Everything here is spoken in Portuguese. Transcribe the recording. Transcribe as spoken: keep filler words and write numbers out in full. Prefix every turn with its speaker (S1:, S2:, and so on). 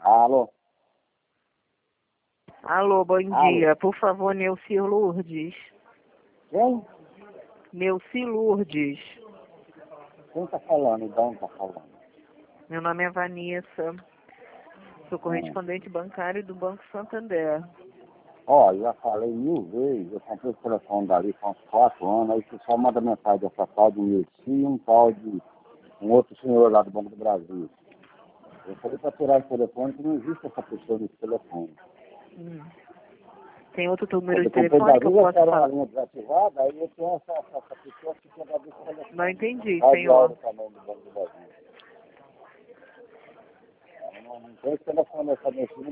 S1: Alô?
S2: Alô, bom
S1: Alô?
S2: dia. Por favor, Neuci Lourdes.
S1: Quem?
S2: Neuci Lourdes.
S1: Quem tá falando? De onde tá falando?
S2: Meu nome é Vanessa. Sou
S1: Hum.
S2: correspondente bancário do Banco Santander.
S1: Ó, já falei mil vezes, eu comprei o telefone dali há uns quatro anos, aí você só manda mensagem dessa tal de Nilce e um tal de um outro senhor lá do Banco do Brasil. Eu falei para tirar esse telefone, que não existe essa pessoa nesse telefone.
S2: Hum. Tem outro número
S1: Quando
S2: de
S1: eu comprei
S2: telefone que eu
S1: dali,
S2: posso
S1: acharam uma
S2: falar?
S1: linha desativada, aí eu tenho essa, essa, essa pessoa que tinha dado esse telefone.
S2: Não entendi,
S1: Vai de
S2: senhor.
S1: aula também do Banco do Brasil. Não, não tem esse telefone nessa mexida.